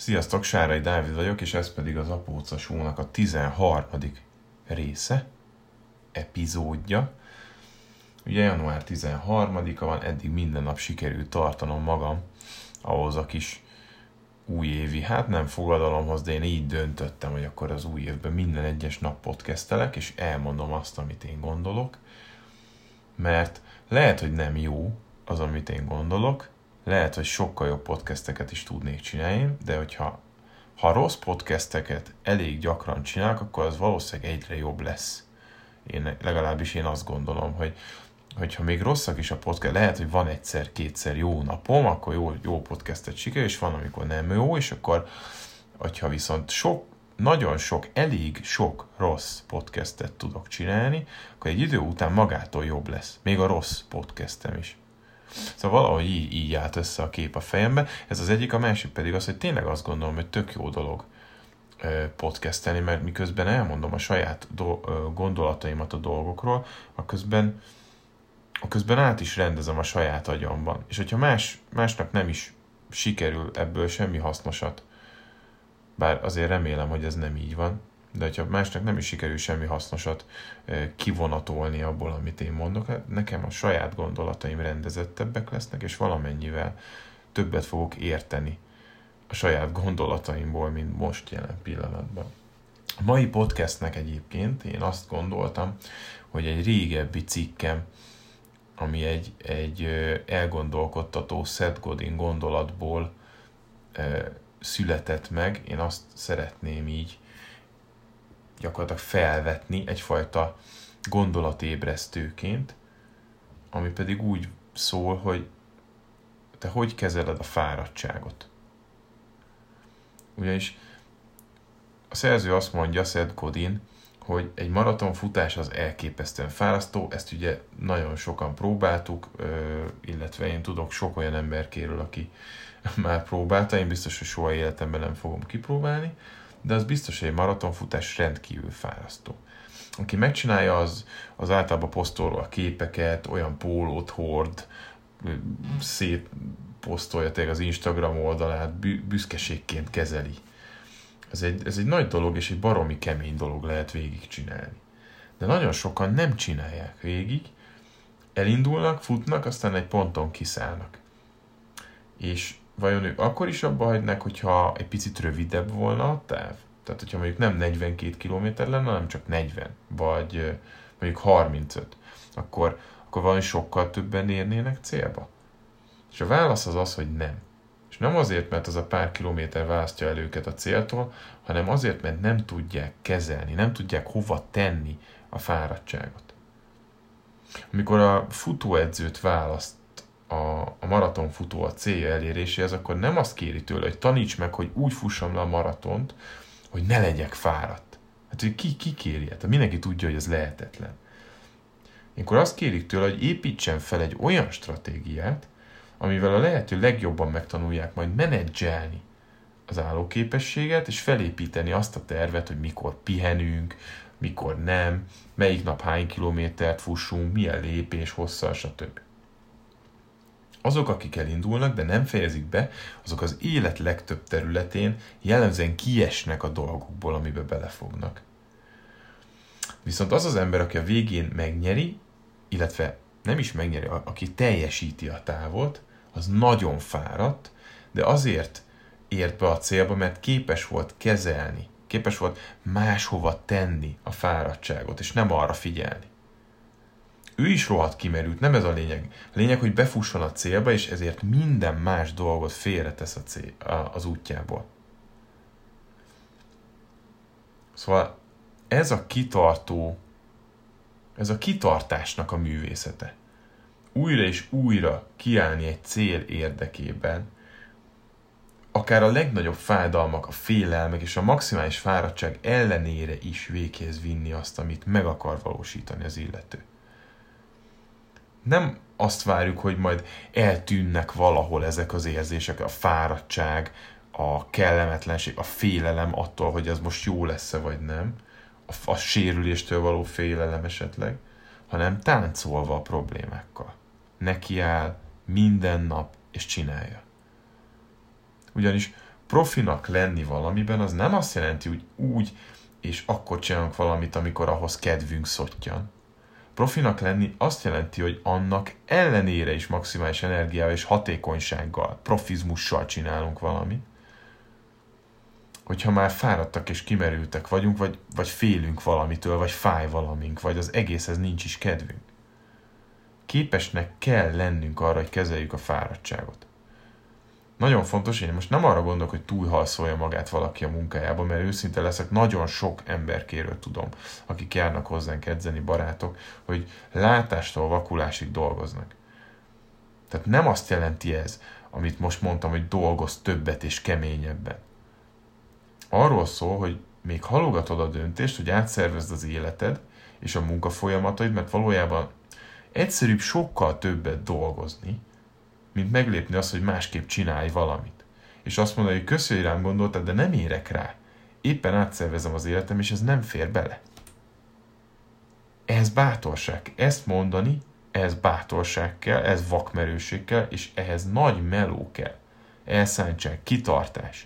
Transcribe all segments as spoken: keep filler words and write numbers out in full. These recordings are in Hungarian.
Sziasztok, Sárai Dávid vagyok, és ez pedig az Apóca Show-nak a tizenharmadik része, epizódja. Ugye január tizenharmadika van, eddig minden nap sikerült tartanom magam ahhoz a kis újévi, hát nem fogadalomhoz, de én így döntöttem, hogy akkor az új évben minden egyes nap podcastelek, és elmondom azt, amit én gondolok, mert lehet, hogy nem jó az, amit én gondolok, lehet, hogy sokkal jobb podcasteket is tudnék csinálni, de hogyha ha rossz podcasteket elég gyakran csinálok, akkor az valószínűleg egyre jobb lesz. Én, legalábbis én azt gondolom, hogy hogyha még rosszak is a podcast, lehet, hogy van egyszer-kétszer jó napom, akkor jó, jó podcastet sikerül, és van, amikor nem jó, és akkor, hogyha viszont sok, nagyon sok, elég sok rossz podcastet tudok csinálni, akkor egy idő után magától jobb lesz. Még a rossz podcastem is. Szóval valahogy így, így állt össze a kép a fejembe. Ez az egyik, a másik pedig az, hogy tényleg azt gondolom, hogy tök jó dolog podcastelni, mert miközben elmondom a saját do- gondolataimat a dolgokról, a közben, a közben át is rendezem a saját agyamban. És hogyha más, másnak nem is sikerül ebből semmi hasznosat, bár azért remélem, hogy ez nem így van, de hogyha másnak nem is sikerül semmi hasznosat kivonatolni abból, amit én mondok, hát nekem a saját gondolataim rendezettebbek lesznek, és valamennyivel többet fogok érteni a saját gondolataimból, mint most jelen pillanatban. A mai podcastnek egyébként én azt gondoltam, hogy egy régebbi cikkem, ami egy, egy elgondolkodtató Seth Godin gondolatból született meg, én azt szeretném így gyakorlatilag felvetni egyfajta gondolatébresztőként, ami pedig úgy szól, hogy te hogy kezeled a fáradtságot. Ugyanis a szerző azt mondja, Seth Godin, hogy egy maratonfutás az elképesztően fárasztó, ezt ugye nagyon sokan próbáltuk, illetve én tudok sok olyan emberkéről, aki már próbálta, én biztos, hogy soha életemben nem fogom kipróbálni, de az biztos, hogy egy maratonfutás rendkívül fárasztó. Aki megcsinálja, az, az általában posztolja a képeket, olyan pólót hord, szétposztolja tényleg az Instagram oldalát, bü- büszkeségként kezeli. Ez egy, ez egy nagy dolog, és egy baromi kemény dolog lehet végigcsinálni. De nagyon sokan nem csinálják végig, elindulnak, futnak, aztán egy ponton kiszállnak. És vajon ők akkor is abba hagynak, hogyha egy picit rövidebb volna a táv? Tehát, hogyha mondjuk nem negyvenkét kilométer lenne, hanem csak negyven, vagy mondjuk harmincöt, akkor, akkor valami sokkal többen érnének célba? És a válasz az az, hogy nem. És nem azért, mert az a pár kilométer választja el őket a céltól, hanem azért, mert nem tudják kezelni, nem tudják hova tenni a fáradtságot. Amikor a futóedzőt választ a, a maratonfutó a célja eléréséhez, akkor nem azt kéri tőle, hogy taníts meg, hogy úgy fussam le a maratont, hogy ne legyek fáradt. Hát, hogy ki, ki kéri? Hát mindenki tudja, hogy ez lehetetlen. Akkor azt kérik tőle, hogy építsen fel egy olyan stratégiát, amivel a lehető legjobban megtanulják majd menedzselni az állóképességet, és felépíteni azt a tervet, hogy mikor pihenünk, mikor nem, melyik nap hány kilométert fussunk, milyen lépés, hosszal, stb. Azok, akik elindulnak, de nem fejezik be, azok az élet legtöbb területén jellemzően kiesnek a dolgokból, amibe belefognak. Viszont az az ember, aki a végén megnyeri, illetve nem is megnyeri, aki teljesíti a távot, az nagyon fáradt, de azért ért be a célba, mert képes volt kezelni, képes volt máshova tenni a fáradtságot, és nem arra figyelni. Ő is rohadt kimerült, nem ez a lényeg. A lényeg, hogy befusson a célba, és ezért minden más dolgot félretesz a cél, az útjából. Szóval ez a kitartó, ez a kitartásnak a művészete. Újra és újra kiállni egy cél érdekében, akár a legnagyobb fájdalmak, a félelmek és a maximális fáradtság ellenére is véghez vinni azt, amit meg akar valósítani az illető. Nem azt várjuk, hogy majd eltűnnek valahol ezek az érzések, a fáradtság, a kellemetlenség, a félelem attól, hogy ez most jó lesz-e vagy nem, a, a sérüléstől való félelem esetleg, hanem táncolva a problémákkal. Nekiáll minden nap és csinálja. Ugyanis Profinak lenni valamiben az nem azt jelenti, hogy úgy és akkor csinálunk valamit, amikor ahhoz kedvünk szottyan. Profinak lenni azt jelenti, hogy annak ellenére is maximális energiával és hatékonysággal, profizmussal csinálunk valamit. Hogyha már fáradtak és kimerültek vagyunk, vagy, vagy félünk valamitől, vagy fáj valamink, vagy az egészhez nincs is kedvünk. Képesnek kell lennünk arra, hogy kezeljük a fáradtságot. Nagyon fontos, én most nem arra gondolok, hogy túlhalszolja magát valaki a munkájába, mert őszinte leszek, nagyon sok emberkéről tudom, akik járnak hozzánk edzeni, barátok, hogy látástól vakulásig dolgoznak. Tehát nem azt jelenti ez, amit most mondtam, hogy dolgozz többet és keményebben. Arról szól, hogy még halogatod a döntést, hogy átszervezd az életed és a munkafolyamataid, mert valójában egyszerűbb sokkal többet dolgozni, mint meglépni azt, hogy másképp csinálj valamit. És azt mondani, hogy köszi, hogy rám gondoltad, de nem érek rá. Éppen átszervezem az életem, és ez nem fér bele. Ez bátorság. Ezt mondani, ez bátorság kell, ez vakmerőség kell, és ehhez nagy meló kell. Elszántság, kitartás.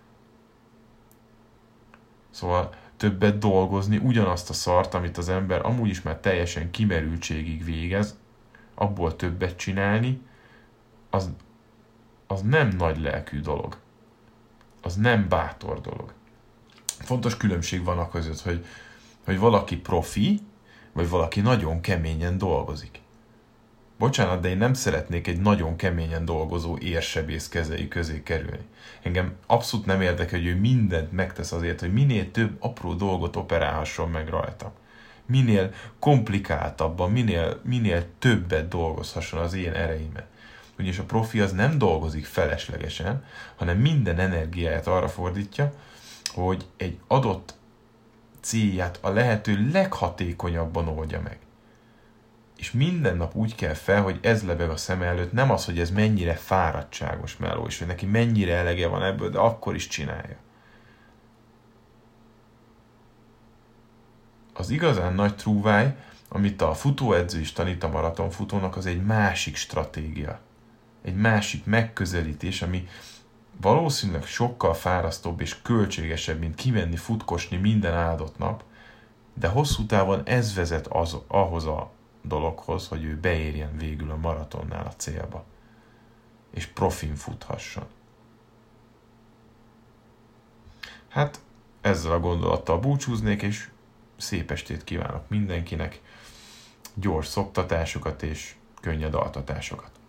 Szóval többet dolgozni, ugyanazt a szart, amit az ember amúgy is már teljesen kimerültségig végez, abból többet csinálni, az, az nem nagy lelkű dolog. Az nem bátor dolog. Fontos különbség van a között, hogy, hogy valaki profi, vagy valaki nagyon keményen dolgozik. Bocsánat, de én nem szeretnék egy nagyon keményen dolgozó érsebész kezei közé kerülni. Engem abszolút nem érdekel, hogy ő mindent megtesz azért, hogy minél több apró dolgot operálhasson meg rajta. Minél komplikáltabban, minél, minél többet dolgozhasson az én ereimet. Ugyanis a profi az nem dolgozik feleslegesen, hanem minden energiáját arra fordítja, hogy egy adott célját a lehető leghatékonyabban oldja meg. És minden nap úgy kell fel, hogy ez lebeg a szem előtt, nem az, hogy ez mennyire fáradtságos meló, és hogy neki mennyire elege van ebből, de akkor is csinálja. Az igazán nagy trúváj, amit a futóedző is tanít a maratonfutónak, az egy másik stratégia. Egy másik megközelítés, ami valószínűleg sokkal fárasztóbb és költségesebb, mint kimenni futkosni minden áldott nap, de hosszú távon ez vezet az, ahhoz a dologhoz, hogy ő beérjen végül a maratonnál a célba, és profin futhasson. Hát ezzel a gondolattal búcsúznék, és szép estét kívánok mindenkinek, gyors szoktatásokat és könnyed altatásokat.